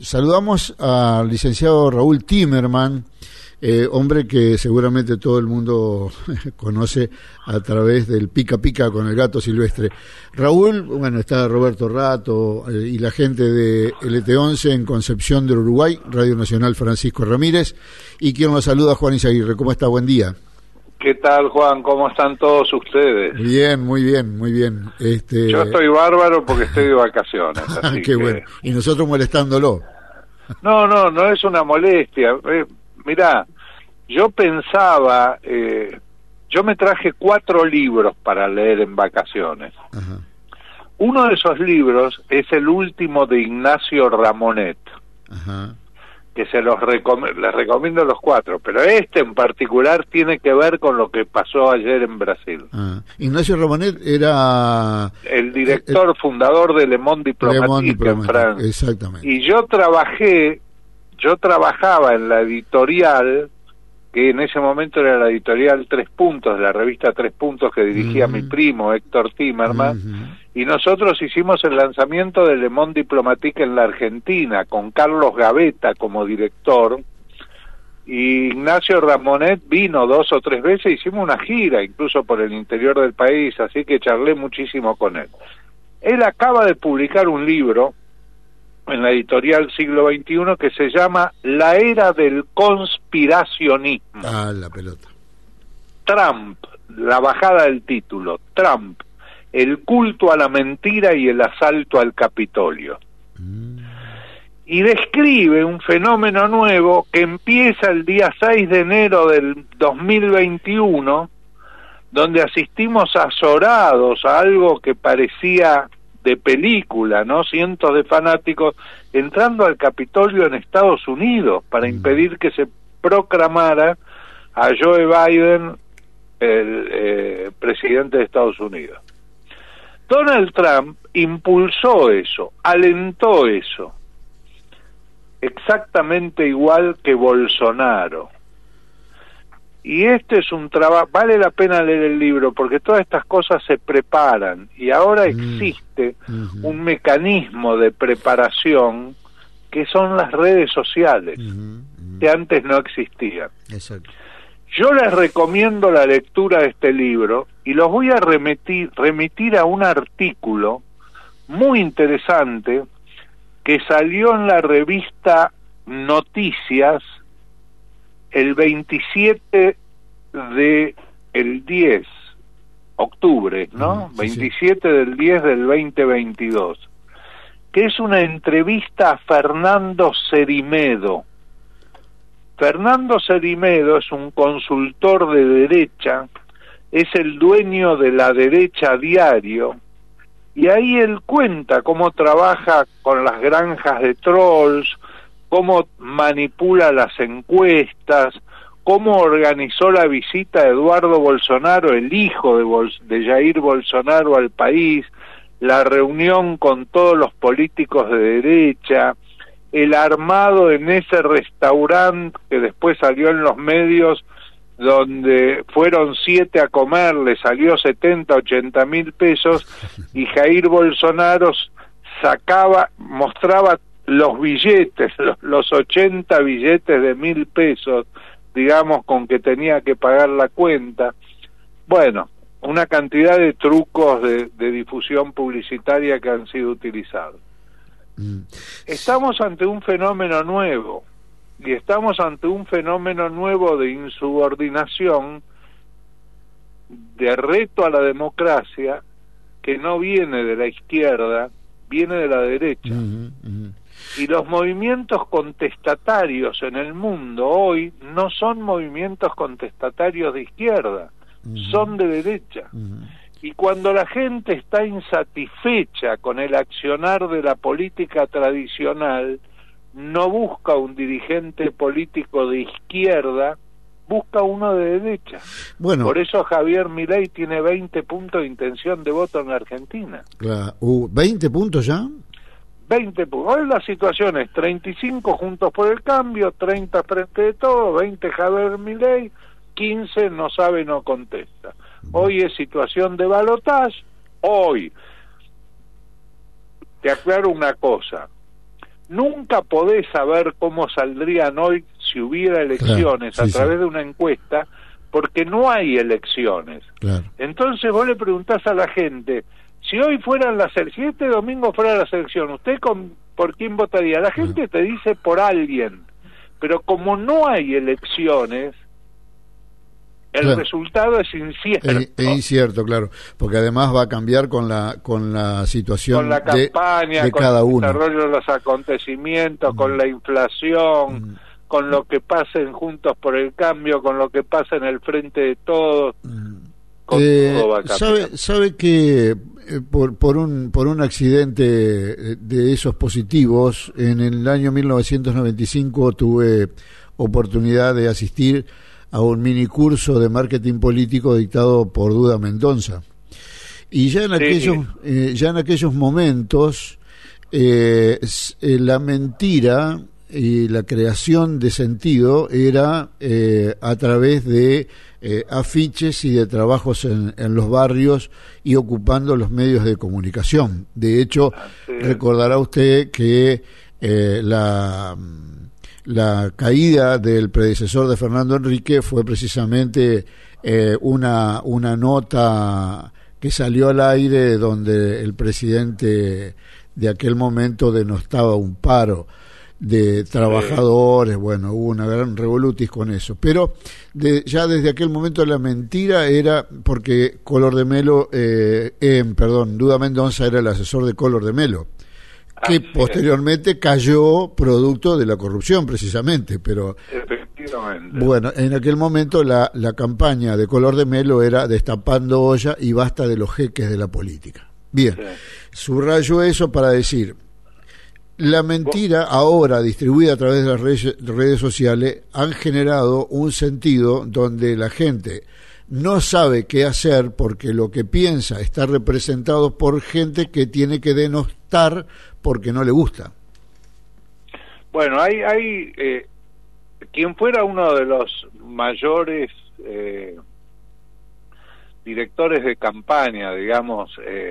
Saludamos al licenciado Raúl Timerman, hombre que seguramente todo el mundo conoce a través del Pica Pica con el gato silvestre. Raúl, bueno, está Roberto Rato y la gente de LT11 en Concepción del Uruguay, Radio Nacional Francisco Ramírez, y quien nos saluda, Juan Izaguirre. ¿Cómo está? Buen día. ¿Qué tal, Juan? ¿Cómo están todos ustedes? Bien, muy bien, muy bien. Yo estoy bárbaro porque estoy de vacaciones. Así Qué bueno. Y nosotros molestándolo. No es una molestia. Mirá, yo pensaba, yo me traje 4 libros para leer en vacaciones. Ajá. Uno de esos libros es el último de Ignacio Ramonet. Ajá. Que les recomiendo los 4, pero este en particular tiene que ver con lo que pasó ayer en Brasil. Ignacio Ramonet era el director fundador de Le Monde Diplomatique en Francia. Exactamente. Y yo trabajaba en la editorial, que en ese momento era la editorial 3 Puntos, de la revista 3 Puntos que dirigía mi primo Héctor Timerman, y nosotros hicimos el lanzamiento de Le Monde Diplomatique en la Argentina, con Carlos Gavetta como director, y Ignacio Ramonet vino 2 o 3 veces, hicimos una gira, incluso por el interior del país, así que charlé muchísimo con él. Él acaba de publicar un libro en la editorial Siglo XXI que se llama La Era del Conspiracionismo. La pelota. Trump, la bajada del título, Trump, el culto a la mentira y el asalto al Capitolio. Y describe un fenómeno nuevo que empieza el día 6 de enero del 2021, donde asistimos azorados a algo que parecía de película, ¿no? Cientos de fanáticos entrando al Capitolio en Estados Unidos para impedir que se proclamara a Joe Biden el presidente de Estados Unidos. Donald Trump impulsó eso, alentó eso, exactamente igual que Bolsonaro. Y este es un trabajo, vale la pena leer el libro, porque todas estas cosas se preparan, y ahora existe un mecanismo de preparación que son las redes sociales, que antes no existían. Exacto. Yo les recomiendo la lectura de este libro, y los voy a remitir a un artículo muy interesante que salió en la revista Noticias el 27 de el 10 octubre, ¿no? Sí, 27 del 10 del 2022, que es una entrevista a Fernando Cerimedo. Fernando Cerimedo es un consultor de derecha, es el dueño de La Derecha Diario, y ahí él cuenta cómo trabaja con las granjas de trolls, cómo manipula las encuestas, cómo organizó la visita de Eduardo Bolsonaro, el hijo de Jair Bolsonaro, al país, la reunión con todos los políticos de derecha, el armado en ese restaurante que después salió en los medios, donde fueron 7 a comer, le salió 70, 80 mil pesos, y Jair Bolsonaro mostraba los billetes, los 80 billetes de 1.000 pesos, digamos, con que tenía que pagar la cuenta. Bueno, una cantidad de trucos de difusión publicitaria que han sido utilizados. Estamos ante un fenómeno nuevo, y estamos ante un fenómeno nuevo de insubordinación, de reto a la democracia, que no viene de la izquierda, viene de la derecha. Y los movimientos contestatarios en el mundo hoy no son movimientos contestatarios de izquierda, son de derecha. Y cuando la gente está insatisfecha con el accionar de la política tradicional, no busca un dirigente político de izquierda, busca uno de derecha. Bueno, por eso Javier Milei tiene 20 puntos de intención de voto en la Argentina. Claro. ¿20 puntos ya? 20 puntos. Hoy la situación es 35 Juntos por el Cambio, 30 Frente de Todos, 20 Javier Milei, 15 no sabe, no contesta. Hoy es situación de balotaje. Hoy, te aclaro una cosa, nunca podés saber cómo saldrían hoy si hubiera elecciones a través de una encuesta, porque no hay elecciones. Claro. Entonces vos le preguntás a la gente, si hoy fueran si este domingo fuera la elección, ¿usted por quién votaría? La gente te dice por alguien, pero como no hay elecciones, el resultado es incierto. Es incierto, claro, porque además va a cambiar con la situación con la campaña, de con cada el uno. desarrollo de los acontecimientos, con la inflación, con lo que pasa en Juntos por el Cambio, con lo que pasa en el Frente de Todos. Todo va a cambiar. Sabe que por un accidente de esos positivos, en el año 1995 tuve oportunidad de asistir a un mini curso de marketing político dictado por Duda Mendonça, y ya en aquellos momentos la mentira y la creación de sentido era a través de afiches y de trabajos en los barrios y ocupando los medios de comunicación. De hecho, recordará usted que la caída del predecesor de Fernando Henrique fue precisamente una nota que salió al aire donde el presidente de aquel momento denostaba un paro de trabajadores. Bueno, hubo una gran revolutis con eso, pero ya desde aquel momento la mentira era porque Duda Mendonça era el asesor de Collor de Mello, que posteriormente cayó producto de la corrupción precisamente, pero efectivamente. Bueno, en aquel momento la campaña de Collor de Mello era destapando olla y basta de los jeques de la política. Bien, subrayo eso para decir, la mentira ahora distribuida a través de las redes sociales han generado un sentido donde la gente no sabe qué hacer porque lo que piensa está representado por gente que tiene que denostar porque no le gusta. Bueno, hay quien fuera uno de los mayores directores de campaña, digamos,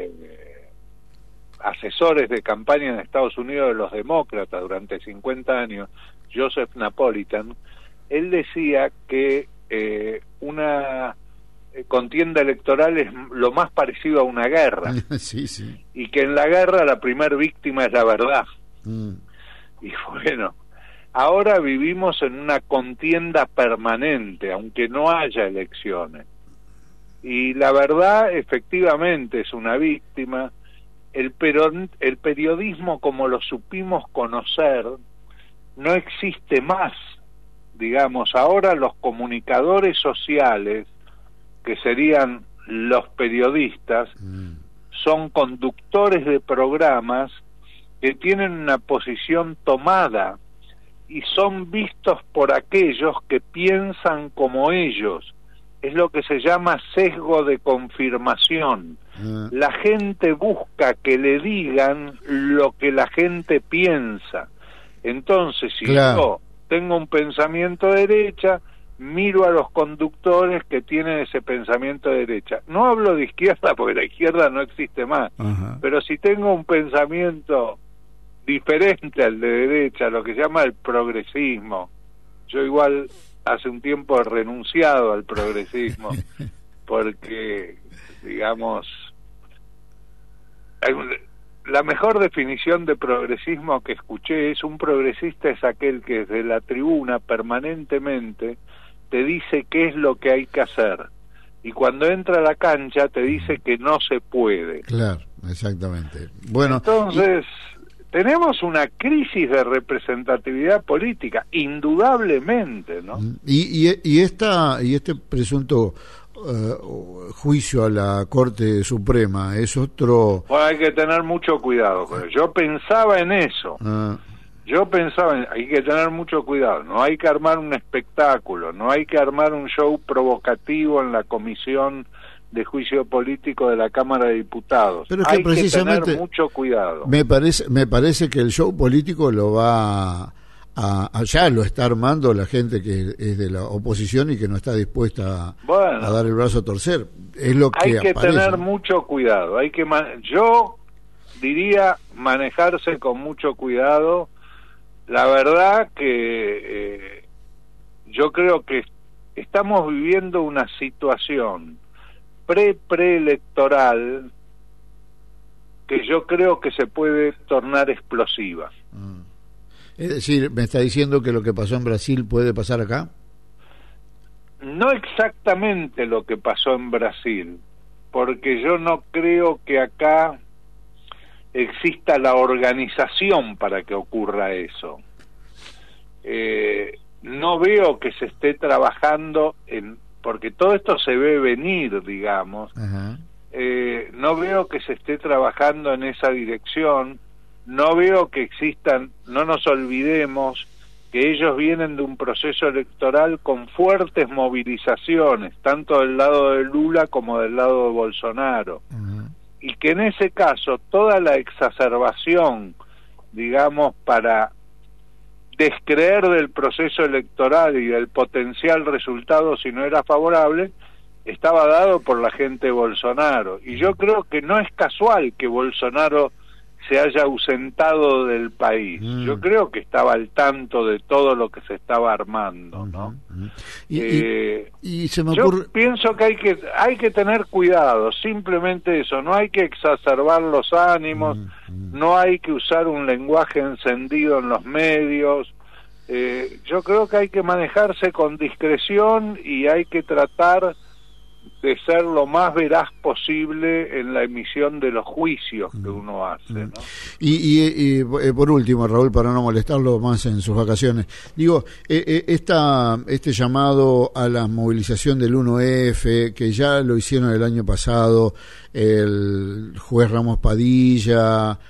asesores de campaña en Estados Unidos de los demócratas durante 50 años, Joseph Napolitan, él decía que una contienda electoral es lo más parecido a una guerra. Sí, sí. Y que en la guerra la primer víctima es la verdad. Y bueno, ahora vivimos en una contienda permanente, aunque no haya elecciones. Y la verdad efectivamente es una víctima. El periodismo como lo supimos conocer no existe más. Digamos, ahora los comunicadores sociales, que serían los periodistas, son conductores de programas que tienen una posición tomada y son vistos por aquellos que piensan como ellos. Es lo que se llama sesgo de confirmación. La gente busca que le digan lo que la gente piensa. Entonces, si yo tengo un pensamiento de derecha, miro a los conductores que tienen ese pensamiento de derecha. No hablo de izquierda porque la izquierda no existe más, pero si tengo un pensamiento diferente al de derecha, lo que se llama el progresismo, yo igual hace un tiempo he renunciado al progresismo porque, digamos, la mejor definición de progresismo que escuché es: un progresista es aquel que desde la tribuna permanentemente te dice qué es lo que hay que hacer, y cuando entra a la cancha te dice que no se puede. Claro, exactamente. Bueno, entonces tenemos una crisis de representatividad política, indudablemente, ¿no? Y este presunto juicio a la Corte Suprema es otro... Bueno, hay que tener mucho cuidado con eso. Yo pensaba en eso. Hay que tener mucho cuidado. No hay que armar un espectáculo, no hay que armar un show provocativo en la Comisión de Juicio Político de la Cámara de Diputados. Pero es que hay precisamente que tener mucho cuidado. Me parece que el show político lo va ya lo está armando la gente que es de la oposición y que no está dispuesta a dar el brazo a torcer. Es lo que hay que aparece. Tener mucho cuidado. Yo diría manejarse con mucho cuidado, la verdad que yo creo que estamos viviendo una situación preelectoral que yo creo que se puede tornar explosiva. Es decir, ¿me está diciendo que lo que pasó en Brasil puede pasar acá? No exactamente lo que pasó en Brasil, porque yo no creo que acá exista la organización para que ocurra eso. No veo que se esté trabajando porque todo esto se ve venir, digamos. Ajá. No veo que se esté trabajando en esa dirección, no veo que existan, no nos olvidemos que ellos vienen de un proceso electoral con fuertes movilizaciones, tanto del lado de Lula como del lado de Bolsonaro, y que en ese caso toda la exacerbación, digamos, para descreer del proceso electoral y del potencial resultado si no era favorable, estaba dado por la gente de Bolsonaro. Y yo creo que no es casual que Bolsonaro se haya ausentado del país. Yo creo que estaba al tanto de todo lo que se estaba armando, ¿no? Y se me ocurre... Yo pienso que hay que tener cuidado, simplemente eso, no hay que exacerbar los ánimos, no hay que usar un lenguaje encendido en los medios. Yo creo que hay que manejarse con discreción y hay que tratar de ser lo más veraz posible en la emisión de los juicios que uno hace, ¿no? Y por último, Raúl, para no molestarlo más en sus vacaciones, digo, este llamado a la movilización del 1F, que ya lo hicieron el año pasado, el juez Ramos Padilla,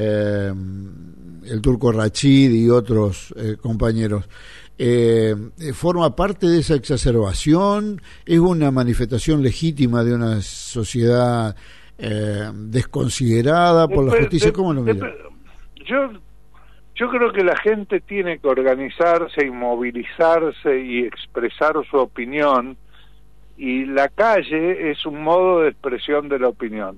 el Turco Rachid y otros compañeros, ¿forma parte de esa exacerbación? ¿Es una manifestación legítima de una sociedad desconsiderada por la justicia? ¿Cómo lo mira? Yo creo que la gente tiene que organizarse y movilizarse y expresar su opinión, y la calle es un modo de expresión de la opinión.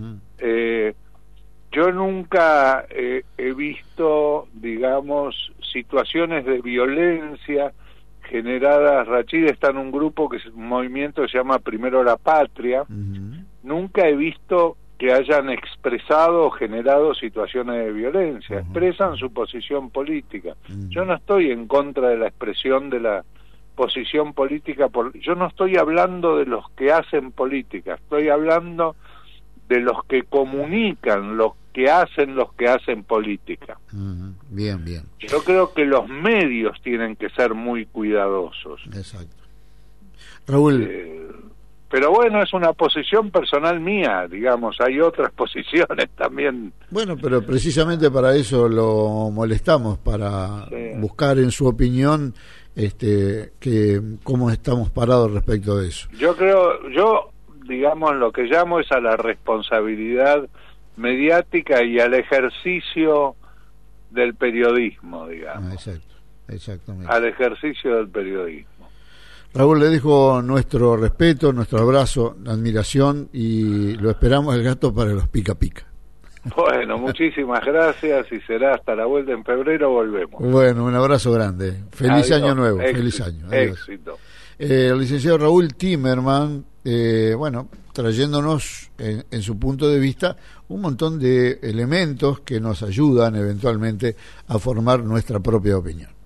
Yo nunca he visto, digamos, situaciones de violencia generadas. Rachid está en un grupo, que es un movimiento que se llama Primero la Patria. Nunca he visto que hayan expresado o generado situaciones de violencia. Expresan su posición política. Yo no estoy en contra de la expresión de la posición política. Yo no estoy hablando de los que hacen política, estoy hablando de los que comunican, los que hacen política. Bien, bien. Yo creo que los medios tienen que ser muy cuidadosos. Exacto. Raúl. Pero bueno, es una posición personal mía, digamos, hay otras posiciones también. Bueno, pero precisamente para eso lo molestamos, para buscar en su opinión que cómo estamos parados respecto de eso. Yo digamos, lo que llamo es a la responsabilidad mediática y al ejercicio del periodismo, digamos. Exacto, exactamente. Al ejercicio del periodismo. Raúl, le dejo nuestro respeto, nuestro abrazo, admiración, y lo esperamos el gato para los pica pica. Bueno, muchísimas gracias, y será hasta la vuelta en febrero, volvemos. Bueno, un abrazo grande. Feliz año nuevo, éxito, feliz año. Adiós. Éxito. El licenciado Raúl Timerman, bueno, trayéndonos en su punto de vista un montón de elementos que nos ayudan eventualmente a formar nuestra propia opinión.